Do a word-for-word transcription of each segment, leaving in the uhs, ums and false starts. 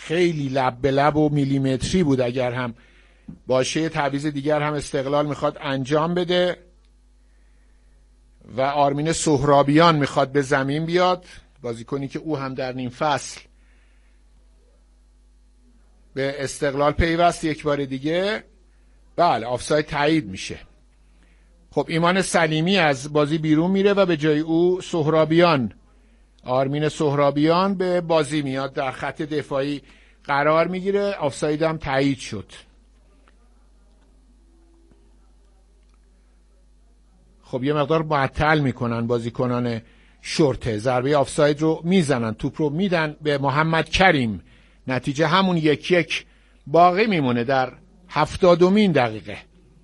خیلی لب به لب و میلیمتری بود. اگر هم باشه تعویض دیگر هم استقلال میخواد انجام بده و آرمین سهرابیان میخواد به زمین بیاد، بازیکنی که او هم در نیم فصل به استقلال پیوست یک بار دیگه. بله آفساید تایید میشه. خب ایمان سلیمی از بازی بیرون میره و به جای او سهرابیان، آرمین سهرابیان به بازی میاد، در خط دفاعی قرار میگیره. آفساید هم تایید شد. خب یه مقدار معطل میکنن بازیکنان شرطه، ضربه آفساید رو میزنن، توپ رو میدن به محمد کریم. نتیجه همون یک یک باقی میمونه در هفتادمین دقیقه.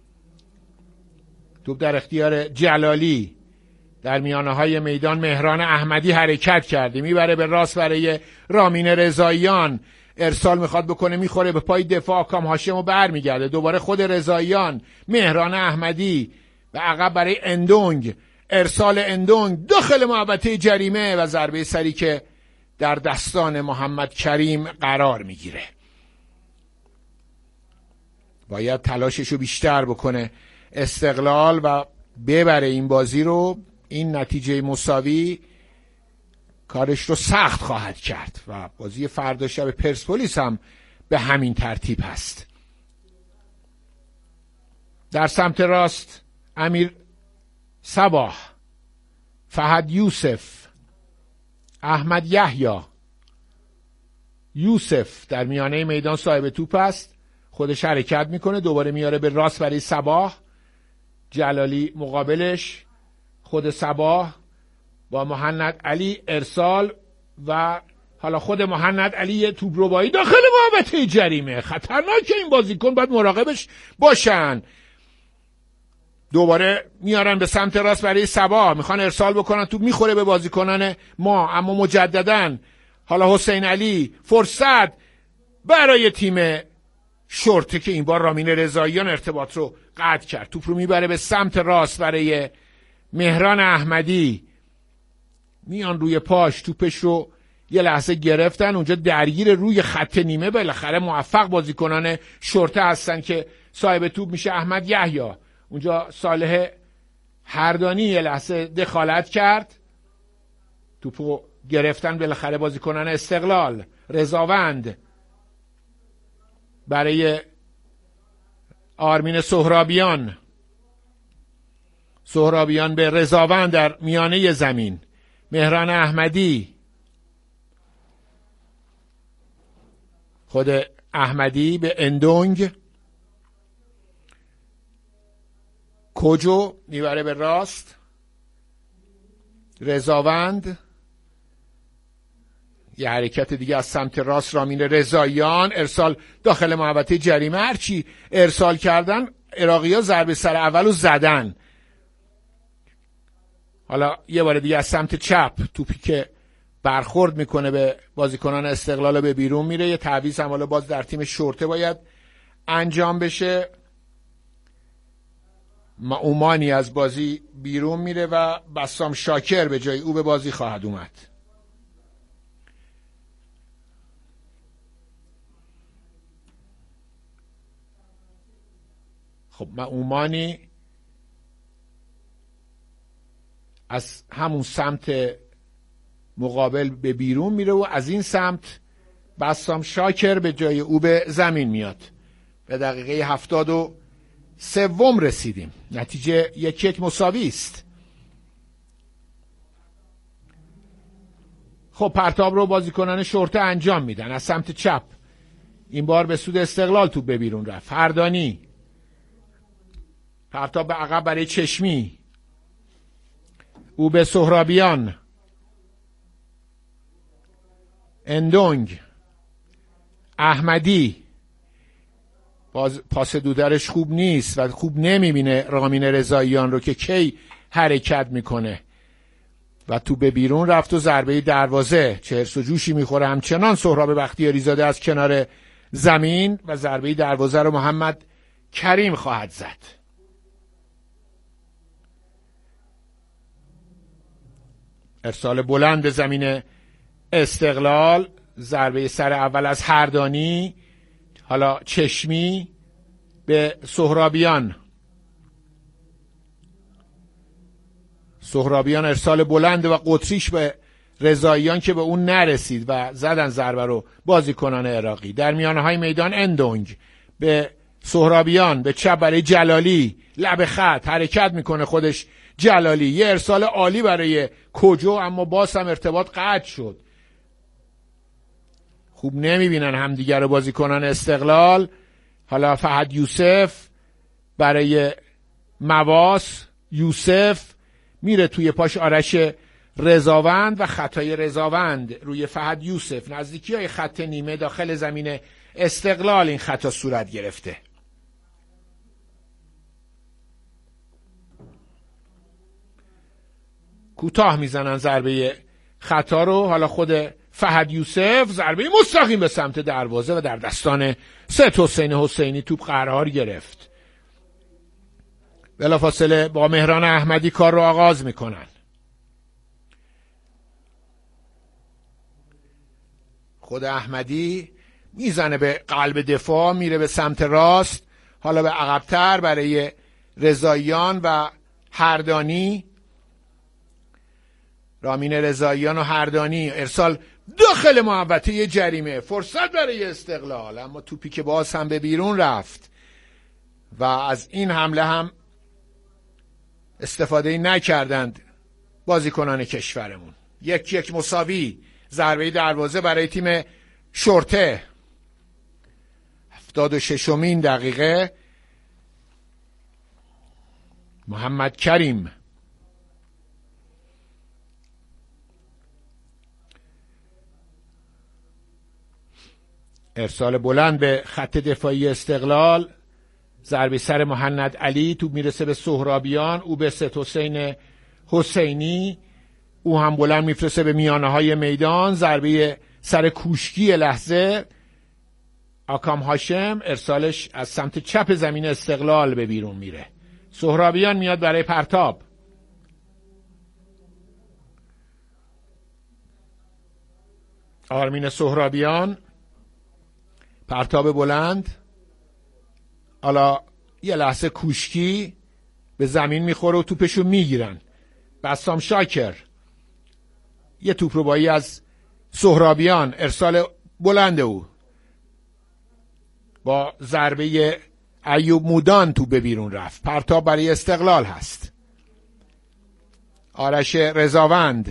توپ در اختیار جلالی در میانه های میدان. مهران احمدی حرکت کرده، میبره به راست برای رامین رضاییان، ارسال میخواد بکنه، میخوره به پای دفاع، کام هاشم و بر میگرده. دوباره خود رضاییان، مهران احمدی و عقب برای اندونگ، ارسال اندونگ داخل محوطه جریمه و ضربه سری که در دستان محمد کریم قرار میگیره. باید تلاششو بیشتر بکنه استقلال و ببره این بازی رو. این نتیجه مساوی کارش رو سخت خواهد کرد و بازی فردا شب پرسپولیس هم به همین ترتیب هست. در سمت راست امیر صباح، فهد یوسف، احمد یحیی، یوسف در میانه میدان صاحب توپ است، خودش حرکت میکنه، دوباره میاره به راست برای صباح، جلالی مقابلش، خود صباح با مهند علی ارسال و حالا خود مهند علی توپ ربایی داخل محوطه جریمه. خطرناکه این بازیکن، باید مراقبش باشن. دوباره میارن به سمت راست برای صباح، میخوان ارسال بکنن، توپ میخوره به بازیکنان ما، اما مجددا حالا حسین علی فرصت برای تیم شرطه که این بار رامین رضاییان ارتباط رو قطع کرد. توپ رو میبره به سمت راست برای مهران احمدی، میان روی پاش، توپش رو یه لحظه گرفتن، اونجا درگیر روی خط نیمه. بالاخره موفق بازیکنان شرطه هستن که صاحب توپ میشه احمد یحیی. اونجا صالح هردانی یه لحظه دخالت کرد، توپو گرفتن بالاخره بازیکنان استقلال. رضاوند برای آرمین سهرابیان، سهرابیان به رضاوند در میانه زمین، مهران احمدی، خود احمدی به اندونگ، کوجو میبره به راست، رضاوند، یه حرکت دیگه از سمت راست رامین رضاییان، ارسال داخل محوطه جریمه. هرچی ارسال کردن عراقی‌ها ضربه سر اولو زدن. حالا یه بار دیگه از سمت چپ توپی که برخورد میکنه به بازیکنان استقلال به بیرون میره. یه تعویض هم حالا باز در تیم شرطه باید انجام بشه. معومانی از بازی بیرون میره و بسام شاکر به جای او به بازی خواهد اومد. خب معومانی از همون سمت مقابل به بیرون میره و از این سمت بسام شاکر به جای او به زمین میاد. به دقیقه هفتاد و سوم رسیدیم، نتیجه یک یک مساوی است. خب پرتاب رو بازیکنان شرطه انجام میدن از سمت چپ. این بار به سود استقلال توپ به بیرون رفت. هردانی، پرتاب به عقب برای چشمی، او به سهرابیان، اندونگ، احمدی، باز پاس دودرش خوب نیست و خوب نمیبینه رامین رضاییان رو که کی حرکت میکنه و تو به بیرون رفت و ضربه دروازه چه هرس و جوشی میخوره. همچنان سهراب بختیاری زاده از کنار زمین و ضربه دروازه رو محمد کریم خواهد زد. ارسال بلند زمین استقلال، ضربه سر اول از هردانی، حالا چشمی به سهرابیان. سهرابیان ارسال بلند و قطریش به رضاییان که به اون نرسید و زدن ضربه رو بازیکنان عراقی. در میانه های میدان اندونگ به سهرابیان به چپ برای جلالی، لب خط حرکت میکنه خودش جلالی، یه ارسال عالی برای کجو، اما باز هم ارتباط قطع شد. خوب نمیبینن همدیگر رو بازیکنان استقلال. حالا فهد یوسف برای مواس، یوسف میره توی پاش آرش رضاوند و خطای رضاوند روی فهد یوسف، نزدیکی های خط نیمه داخل زمین استقلال این خطا صورت گرفته. کوتاه میزنن ضربه خطا رو. حالا خود فهد یوسف ضربه مستقیم به سمت دروازه و در دستان سید حسین حسینی توپ قرار گرفت. بلافاصله با مهران احمدی کار رو آغاز میکنن. خود احمدی میزنه به قلب دفاع، میره به سمت راست، حالا به عقب‌تر برای رضاییان و هردانی. رامین رضاییان و هردانی ارسال داخل محوطه جریمه، فرصت برای استقلال، اما توپی که باز هم به بیرون رفت و از این حمله هم استفاده نکردند بازیکنان کشورمون. یک یک مساوی. ضربه دروازه برای تیم شرطه. هفتاد و ششمین دقیقه. محمد کریم ارسال بلند به خط دفاعی استقلال، ضربه سر مهند علی، تو میرسه به سهرابیان، او به سید حسین حسینی، او هم بلند میفرسته به میانه های میدان، ضربه سر کوشکی لحظه. آکام هاشم ارسالش از سمت چپ زمین استقلال به بیرون میره. سهرابیان میاد برای پرتاب. آرمین سهرابیان، پرتاب بلند، حالا یه لحظه کوشکی به زمین میخوره و توپشو میگیرن. بسام شاکر یه توپ رو بایی از سهرابیان، ارسال بلند او با ضربه ایوب مودان تو به بیرون رفت. پرتاب برای استقلال هست. آرش رضاوند،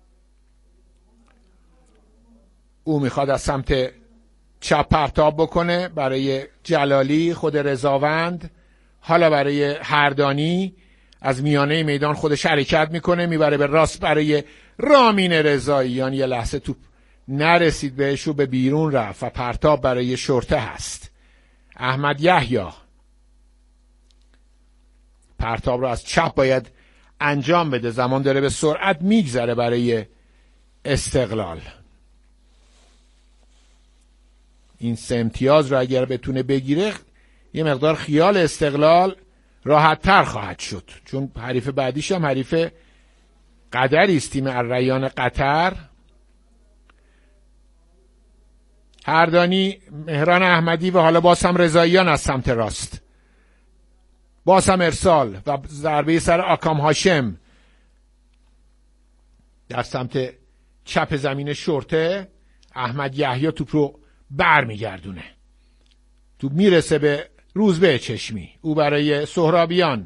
او میخواد از سمت چپ پرتاب بکنه برای جلالی، خود رضاوند، حالا برای هردانی از میانه میدان خودش حرکت میکنه، میبره به راست برای رامین رضاییان، یه لحظه توپ نرسید بهش و به بیرون رفت و پرتاب برای شرطه هست. احمد یحیی پرتاب رو از چپ باید انجام بده، زمان داره به سرعت میگذره برای استقلال. این سه امتیاز رو اگر بتونه بگیره یه مقدار خیال استقلال راحت تر خواهد شد، چون حریف بعدیش هم حریف قطری است، تیم الریان قطر. هردانی، مهران احمدی و حالا باز هم رضاییان از سمت راست، باز هم ارسال و ضربه سر آکام هاشم در سمت چپ زمین شرطه. احمد یحیی توپ رو بر میگردونه، توپ میرسه به روزبه چشمی، او برای سهرابیان،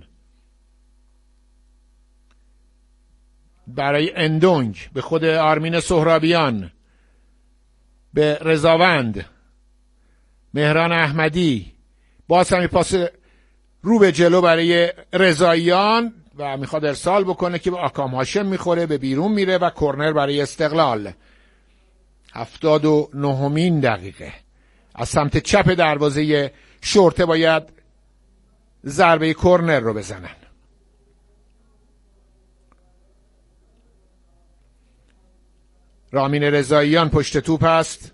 برای اندونگ به خود آرمین سهرابیان، به رضاوند، مهران احمدی، باز هم پاس رو به جلو برای رضاییان و میخواد ارسال بکنه که به آکام هاشم میخوره، به بیرون میره و کرنر برای استقلال. هفتاد و نهمین دقیقه. از سمت چپ دروازه شرطه باید ضربه کرنر رو بزنن. رامین رضاییان پشت توپ است.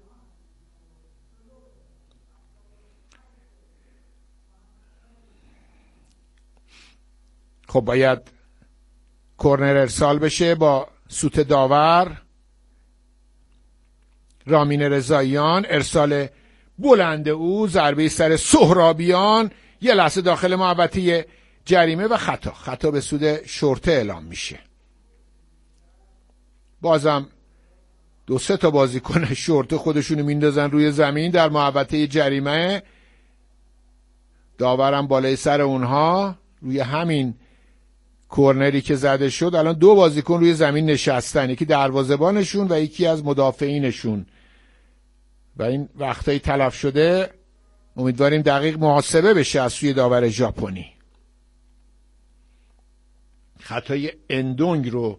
خب باید کرنر ارسال بشه با سوت داور. رامین رضاییان، ارسال بلند او، ضربه سر سهرابیان، یه لحظه داخل محوطه جریمه و خطا خطا به سود شرطه اعلام میشه. بازم دو سه تا بازیکن شرطه خودشونو میندازن روی زمین در محوطه جریمه، داورم بالای سر اونها. روی همین کورنری که زده شد الان دو بازیکن روی زمین نشستن، یکی دروازه‌بانشون و یکی از مدافعینشون و این وقتایی تلف شده امیدواریم دقیق محاسبه بشه از سوی داور ژاپنی. خطای اندونگ رو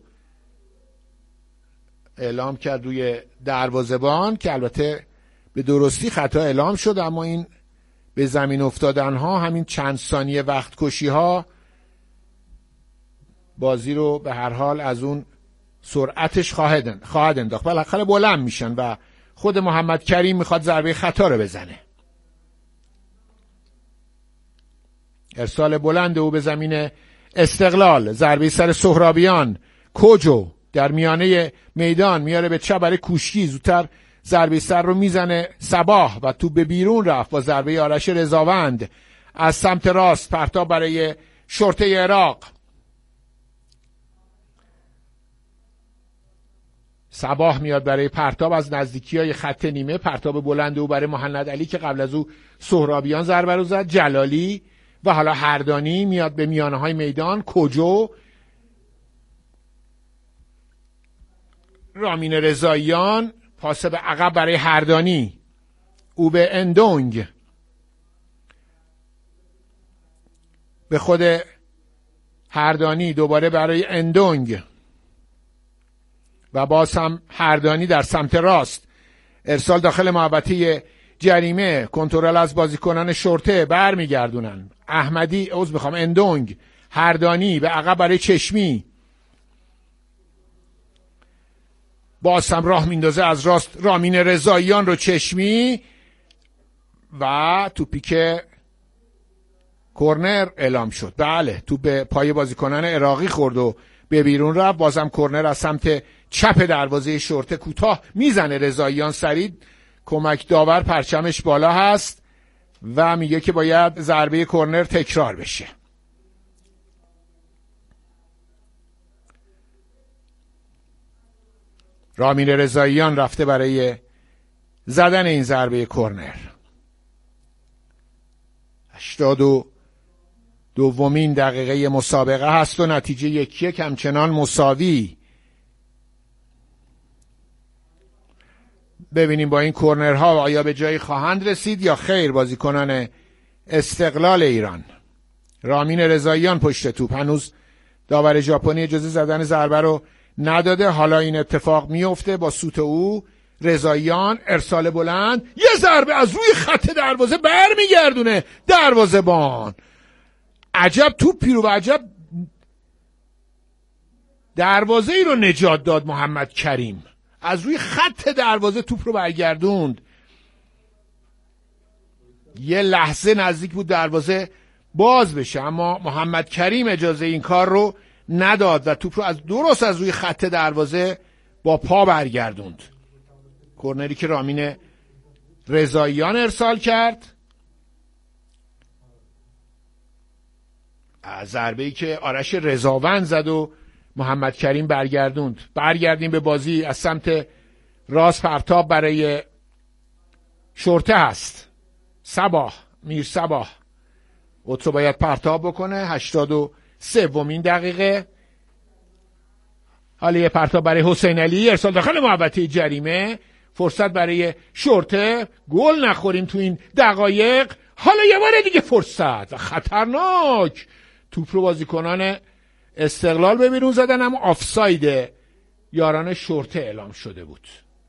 اعلام کرد روی دروازه‌بان که البته به درستی خطا اعلام شد، اما این به زمین افتادن ها، همین چند ثانیه وقت کشی ها بازی رو به هر حال از اون سرعتش خواهد خواهد انداخت. بالاخره بلند میشن و خود محمد کریم میخواد ضربه خطا رو بزنه. ارسال بلند او به زمین استقلال، ضربه سر سهرابیان، کوجو در میانه میدان میاره به چپ برای کوشکی، زودتر ضربه سر رو میزنه صباح و تو به بیرون رفت با ضربه آرش رضاوند از سمت راست، پرتاب برای شرطه عراق. صباح میاد برای پرتاب از نزدیکی های خط نیمه، پرتاب بلند او برای محمد علی که قبل از او سهرابیان ضربه رو زد، جلالی و حالا هردانی میاد به میانه های میدان، کوجو، رامین رضاییان، پاس به عقب برای هردانی، او به اندونگ، به خود هردانی، دوباره برای اندونگ و باز هم هردانی در سمت راست، ارسال داخل محوطه جریمه، کنترل از بازیکنان شرطه، برمیگردونن احمدی، عذر میخوام اندونگ، هردانی به عقب برای چشمی، باز هم راه میندازه از راست رامین رضاییان رو چشمی و توپی که کورنر اعلام شد. بله توپ به پای بازیکنان عراقی خورد و به بیرون رفت. بازم کورنر از سمت چپ دروازه شرطه کوتاه میزنه رضاییان، سریع کمک داور پرچمش بالا هست و میگه که باید ضربه کورنر تکرار بشه. رامین رضاییان رفته برای زدن این ضربه کورنر. هشتاد و دومین دقیقه مسابقه هست و نتیجه یک یک همچنان مساوی. ببینیم با این کورنرها آیا به جایی خواهند رسید یا خیر. بازیکنان استقلال ایران، رامین رضاییان پشت توپ، هنوز داور ژاپنی اجازه زدن ضربه رو نداده. حالا این اتفاق میفته با سوت او. رضاییان، ارسال بلند، یه ضربه از روی خط دروازه برمیگردونه دروازه‌بان. عجب توپی رو و عجب دروازه ای رو نجات داد محمد کریم، از روی خط دروازه توپ رو برگردوند. یه لحظه نزدیک بود دروازه باز بشه اما محمد کریم اجازه این کار رو نداد و توپ رو از درست از روی خط دروازه با پا برگردوند. کورنری که رامین رضاییان ارسال کرد، ضربه‌ای که آرش رضاوند زد و محمد کریم برگردوند. برگردیم به بازی. از سمت راست پرتاب برای شرطه هست، صباح، میر صباح اوتو باید پرتاب بکنه. هشتاد و سومین دقیقه. حالا یه پرتاب برای حسین علی، ارسال داخل محوطه جریمه، فرصت برای شرطه، گل نخوریم تو این دقایق. حالا یه بار دیگه فرصت خطرناک، توپ رو بازیکنان استقلال به بیرون زدن اما آفساید یاران شرطه اعلام شده بود.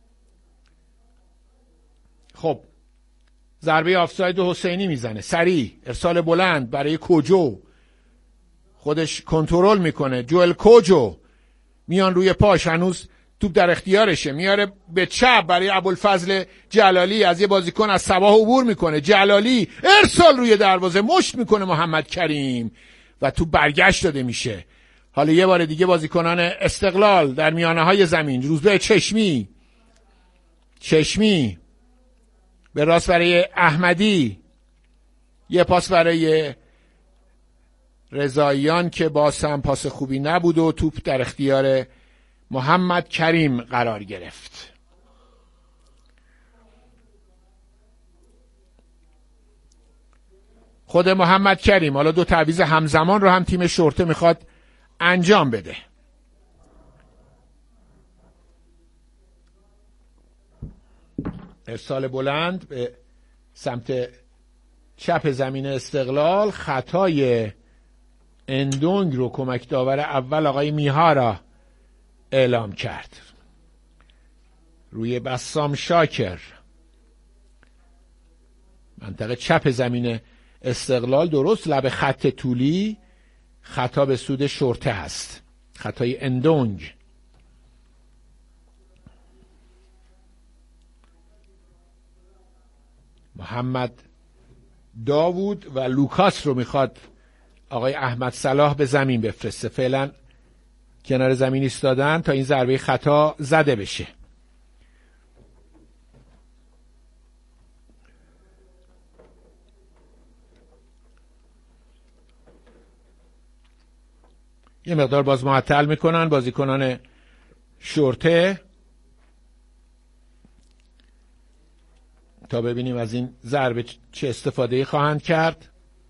خب ضربه آفساید حسینی میزنه، سریع ارسال بلند برای کوجو، خودش کنترل میکنه، جوئل کوجو میان روی پاش، هنوز توپ در اختیارشه، میاره به چپ برای ابوالفضل جلالی، از یه بازیکن از صباح عبور میکنه، جلالی ارسال روی دروازه، مشت میکنه محمد کریم و توپ برگشت داده میشه. حالا یه بار دیگه بازیکنان استقلال در میانه های زمین، روزبه چشمی، چشمی به راست برای احمدی، یه پاس برای رضاییان که باز هم پاس خوبی نبود و توپ در اختیار محمد کریم قرار گرفت. خود محمد کریم حالا دو تعویض همزمان رو هم تیم شرطه میخواد انجام بده. ارسال بلند به سمت چپ زمین استقلال، خطای اندونگ رو کمک داور اول آقای میهارا اعلام کرد روی بسام شاکر. منطقه چپ زمین استقلال، درست لب خط طولی، خطا به سود شرطه هست، خطای اندونگ. محمد داوود و لوکاس رو میخواد آقای احمد صلاح به زمین بفرسته. فعلا کنار زمین ایستادن تا این ضربه خطا زده بشه. یه مقدار باز معطل میکنن بازیکنان شرطه تا ببینیم از این ضربه چه استفاده خواهند کرد.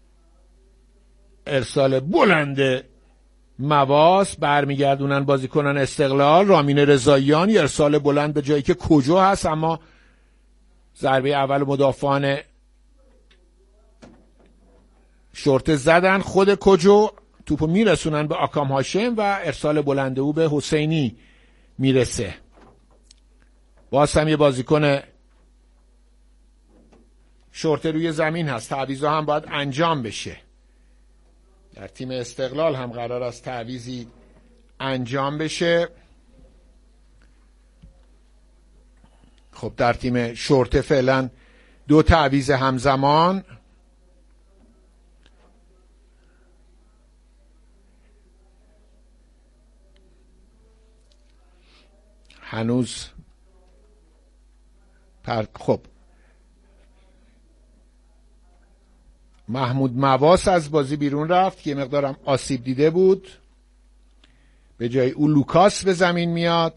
ارسال بلند مواس، برمیگردونن بازیکنان استقلال. رامین رضاییان یه ارسال بلند به جایی که کجا هست، اما ضربه اول مدافعان شرطه زدن. خود کجو توپو میرسونن به آکام هاشم و ارسال بلند او به حسینی میرسه. باز هم یه بازیکن شرطه روی زمین هست. تعویضا هم باید انجام بشه. در تیم استقلال هم قرار است تعویضی انجام بشه. خب در تیم شرطه فعلا دو تعویض همزمان. هنوز پر... خب محمود مواس از بازی بیرون رفت که یه مقدارم آسیب دیده بود. به جای او لوکاس به زمین میاد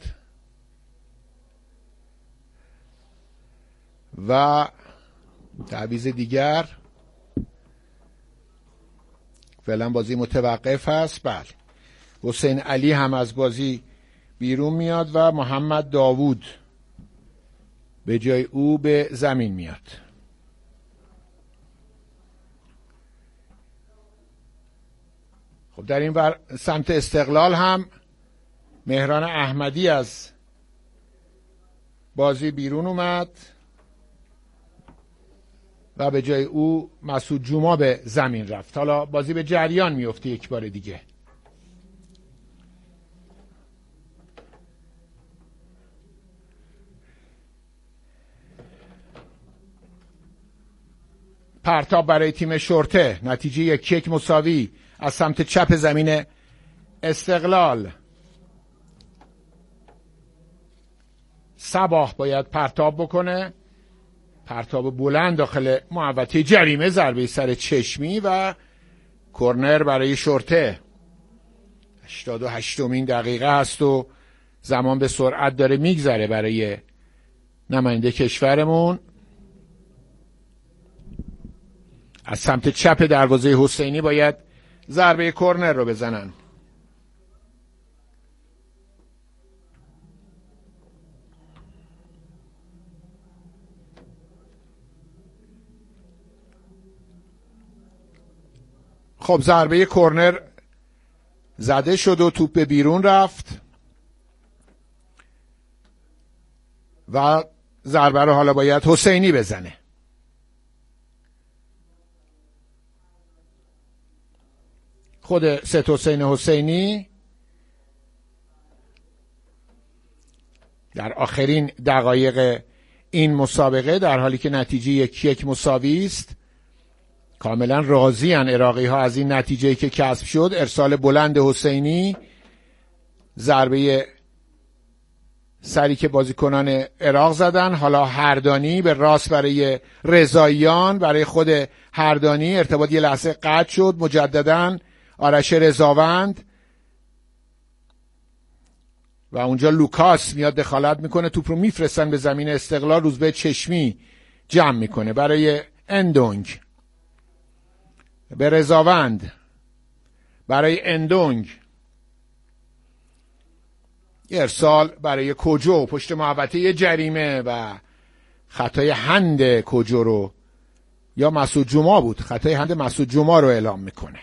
و تعویض دیگر. فعلا بازی متوقف هست. بله، حسین علی هم از بازی بیرون میاد و محمد داوود به جای او به زمین میاد. خب در این ور سمت استقلال هم مهران احمدی از بازی بیرون اومد و به جای او مسعود جوما به زمین رفت. حالا بازی به جریان میفته یک بار دیگه. پرتاب برای تیم شرطه، نتیجه یک یک مساوی از سمت چپ زمین استقلال. صباح باید پرتاب بکنه، پرتاب بلند داخل محوطه جریمه، ضربه سر چشمی و کرنر برای شرطه. هشتاد و هشتمین دقیقه هست و زمان به سرعت داره میگذره برای نماینده کشورمون. از سمت چپ دروازه حسینی باید ضربه کرنر رو بزنن. خب ضربه کرنر زده شد و توپ به بیرون رفت و ضربه رو حالا باید حسینی بزنه. خود ست حسین حسینی در آخرین دقایق این مسابقه، در حالی که نتیجه یک یک مساوی است، کاملا راضی ان عراقی ها از این نتیجه که کسب شد. ارسال بلند حسینی، ضربه سری که بازیکنان عراق زدن. حالا هردانی به راست برای رضاییان، برای خود هردانی ارتباط یه لحظه قطع شد. مجددا آرش رضاوند و اونجا لوکاس میاد دخالت میکنه، توپ رو میفرستن به زمین استقلال. روزبه چشمی جمع میکنه برای اندونگ، به رضاوند، برای اندونگ، ارسال برای کوجو پشت محوطه جریمه و خطای هند کوجو رو، یا مسعود جما بود، خطای هند مسعود جما رو اعلام میکنه.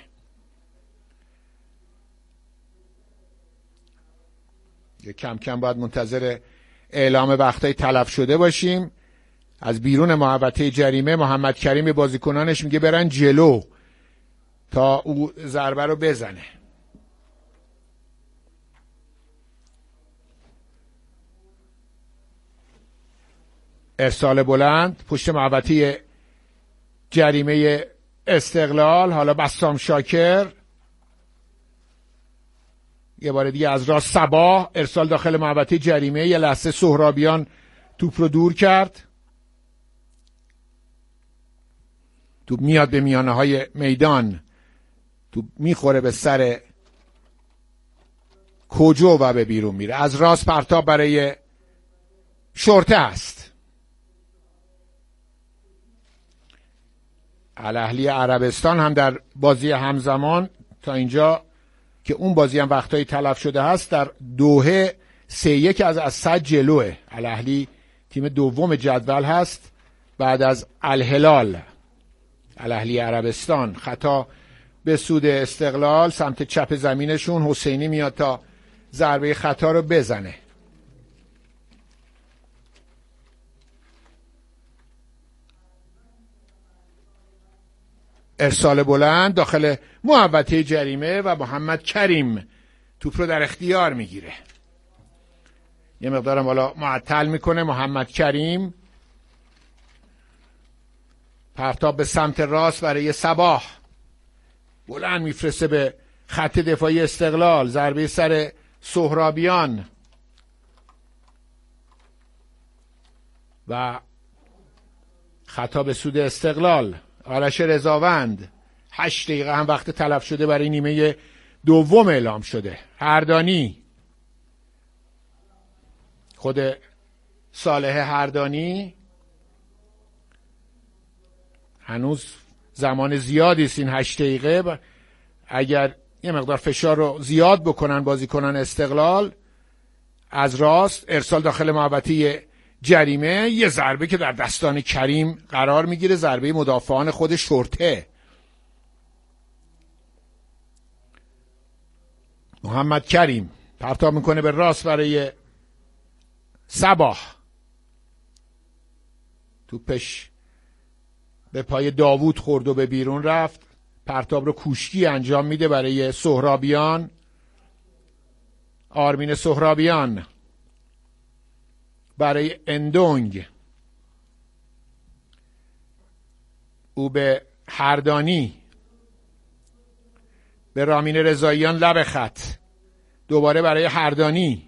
یه کم کم باید منتظر اعلام وقتای تلف شده باشیم. از بیرون محوطه جریمه محمد کریم به بازیکنانش میگه برن جلو تا او ضربه رو بزنه. ارسال بلند پشت محوطه جریمه استقلال. حالا بسام شاکر یه بار دیگه از راست صباح، ارسال داخل محوطه جریمه. یه لحظه سهرابیان توپ رو دور کرد، توپ میاد به میانه های میدان، توپ میخوره به سر کوجو و به بیرون میره. از راست پرتاب برای شورته است. الاهلی عربستان هم در بازی همزمان تا اینجا که اون بازی هم وقتایی تلف شده هست در دوحه سه یک از اسد جلوه. الاهلی تیم دوم جدول هست بعد از الهلال. الاهلی عربستان خطا به سود استقلال سمت چپ زمینشون. حسینی میاد تا ضربه خطا رو بزنه. ارسال بلند داخل محوطه جریمه و محمد کریم توپ رو در اختیار میگیره. یه مقدارم حالا معطل میکنه محمد کریم. پرتاب به سمت راست برای صباح، بلند میفرسته به خط دفاعی استقلال. ضربه سر سهرابیان و خطا به سود استقلال. آرش رضاوند، هشت دقیقه هم وقت تلف شده برای نیمه دوم اعلام شده. هردانی، خود صالح هردانی، هنوز زمان زیادی است این هشت دقیقه. اگر یه مقدار فشار رو زیاد بکنن بازیکنان استقلال. از راست ارسال داخل محوطه جریمه، یه ضربه که در دستان کریم قرار میگیره، ضربه مدافعان خود شورته. محمد کریم پرتاب میکنه به راست برای صباح، توپش به پای داوود خورد و به بیرون رفت. پرتاب رو کوشکی انجام میده برای سهرابیان. آرمین سهرابیان برای اندونگ، او به هردانی، به رامین رضاییان لب خط، دوباره برای هردانی.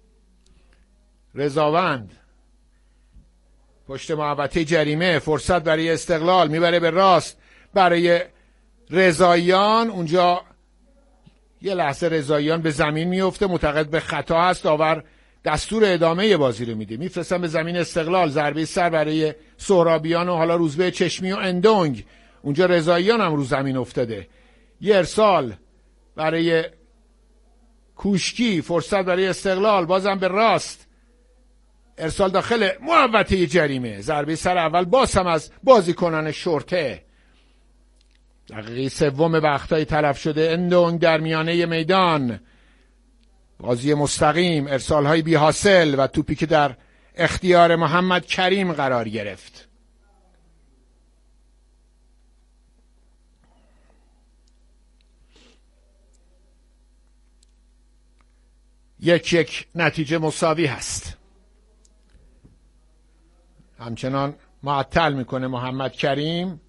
رضاوند پشت محوطه جریمه، فرصت برای استقلال، میبره به راست برای رضاییان. اونجا یه لحظه رضاییان به زمین میفته، معتقد به خطا هست. داور دستور ادامه بازی رو میده، میفرستن به زمین استقلال. ضربه سر برای سهرابیان و حالا روزبه چشمی و اندونگ. اونجا رضاییان هم رو زمین افتاده. یه ارسال برای کوشکی، فرصت برای استقلال، بازم به راست، ارسال داخل محوطه جریمه. ضربه سر اول باز هم از بازیکنان شورته. دقیقه سوم وقتای تلف شده. اندونگ در میانه میدان، بازی مستقیم، ارسال های بی حاصل و توپی که در اختیار محمد کریم قرار گرفت. یک یک نتیجه مساوی هست. همچنان معطل میکنه محمد کریم.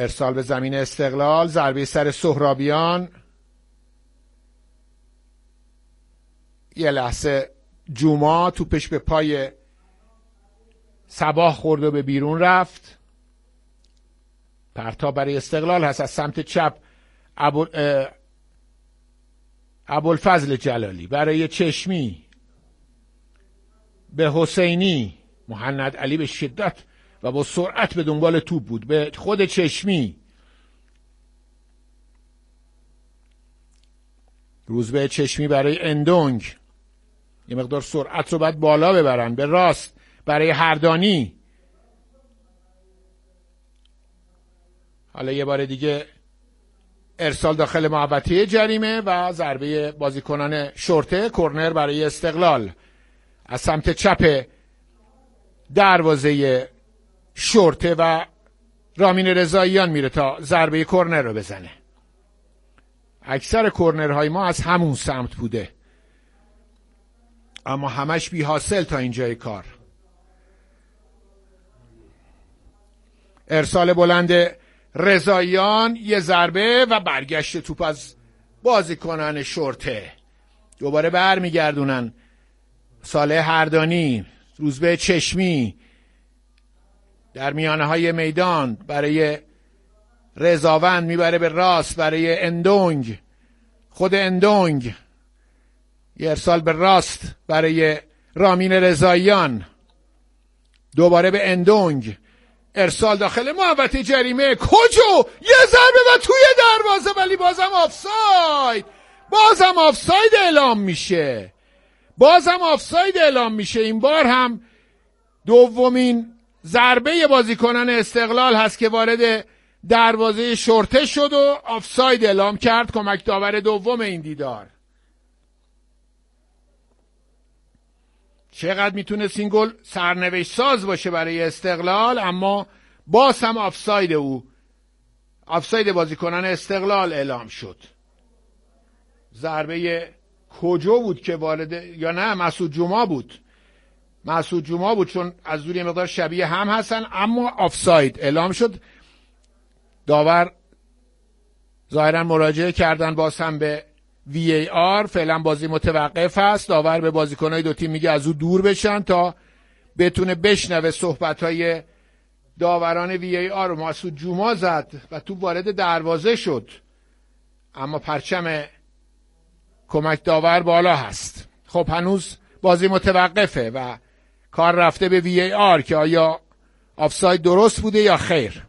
ارسال به زمین استقلال، ضربه سر سهرابیان، یه لحظه جوما توپش به پای صباح خورد و به بیرون رفت. پرتاب برای استقلال هست از سمت چپ. ابو ابوالفضل جلالی برای چشمی به حسینی. مهند علی به شدت و با سرعت به دنبال توپ بود، به خود چشمی. روزبه چشمی برای اندونگ، یه مقدار سرعت رو باید بالا ببرن. به راست برای هردانی. حالا یه بار دیگه ارسال داخل محوطه جریمه و ضربه بازیکنان شورته. کرنر برای استقلال از سمت چپ دروازه شورته و رامین رضاییان میره تا ضربه کرنر رو بزنه. اکثر کرنرهای ما از همون سمت بوده، اما همش بی حاصل تا اینجای کار. ارسال بلند رضاییان، یه ضربه و برگشت توپ از بازیکنان شورته. دوباره برمیگردونن. صالح هردانی، روزبه چشمی در میانه های میدان برای رضاوند میبره به راست برای اندونگ. خود اندونگ یه ارسال به راست برای رامین رضاییان. دوباره به اندونگ. ارسال داخل محوطه جریمه. کجو یه ضربه و توی دروازه، ولی بازم آفساید. بازم آفساید اعلام میشه. بازم آفساید اعلام میشه. این بار هم دومین ضربه بازیکنان استقلال هست که وارد دروازه شورته شد و آفساید اعلام کرد کمک داور دوم این دیدار. چقدر میتونست این گل سرنوشت ساز باشه برای استقلال، اما باز هم آفساید او آفساید بازیکنان استقلال اعلام شد. ضربه کجا بود که وارد، یا نه مسعود جوما بود. مسعود جوما بود، چون از دور مقدار شبیه هم هستن، اما آفساید اعلام شد. داور ظاهرا مراجعه کردن باز هم به وی ای آر. فعلا بازی متوقف هست. داور به بازیکنای دو تیم میگه از او دور بشن تا بتونه بشنوه صحبت‌های داوران وی ای آر. مسعود جوما زد و تو وارد دروازه شد، اما پرچم کمک داور بالا هست. خب هنوز بازی متوقفه و کار رفته به وی ای آر که آیا آفساید درست بوده یا خیر.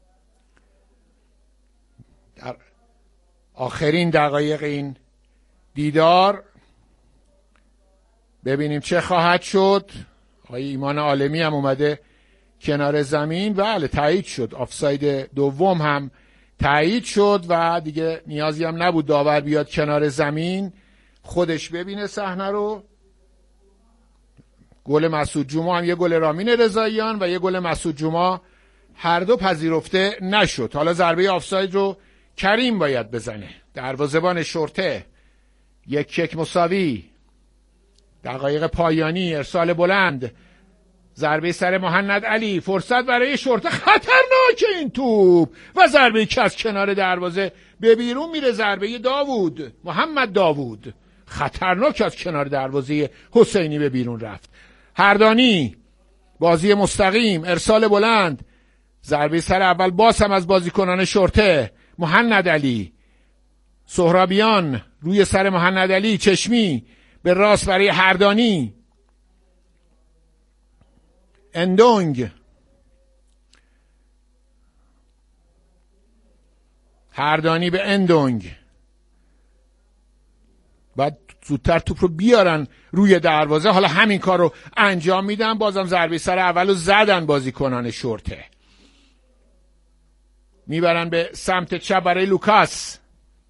در آخرین دقایق این دیدار ببینیم چه خواهد شد. آقای ایمان عالمی هم اومده کنار زمین. بله تایید شد. آفساید دوم هم تایید شد و دیگه نیازی هم نبود داور بیاد کنار زمین، خودش ببینه صحنه رو. گل مسعود جوما هم یه گل رامین رضاییان و یه گل مسعود جوما هر دو پذیرفته نشد. حالا ضربه آفساید رو کریم باید بزنه. دروازه‌بان شورته. یک یک مساوی. دقایق پایانی. ارسال بلند، ضربه سر مهند علی. فرصت برای شورته. خطرناک این توپ و ضربه که از کنار دروازه به بیرون میره. ضربه داوود، محمد داوود، خطرناک از کنار دروازه حسینی به بیرون رفت. هردانی، بازی مستقیم، ارسال بلند، ضربه سر اول باز هم از بازیکنان شورته. مهند علی، سهرابیان روی سر مهند علی. چشمی به راست برای هردانی. اندونگ، هردانی به اندونگ. بعد زودتر توپ رو بیارن روی دروازه. حالا همین کار رو انجام میدن. بازم ضربه سر اول رو زدن بازیکنان شورته. میبرن به سمت چپ برای لوکاس.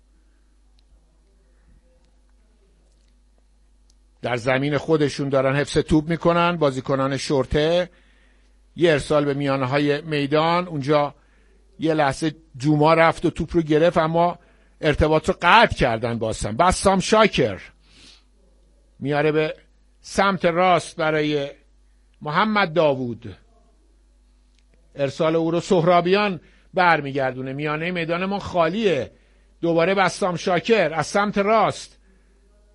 در زمین خودشون دارن حفظ توپ میکنن بازیکنان شورته. یه ارسال به میانه های میدان. اونجا یه لحظه جوما رفت و توپ رو گرفت، اما ارتباط رو قطع کردن. باسم بسام شاکر میاره به سمت راست برای محمد داوود. ارسال او رو سهرابیان برمیگردونه. میانه میدان ما خالیه. دوباره بسام شاکر از سمت راست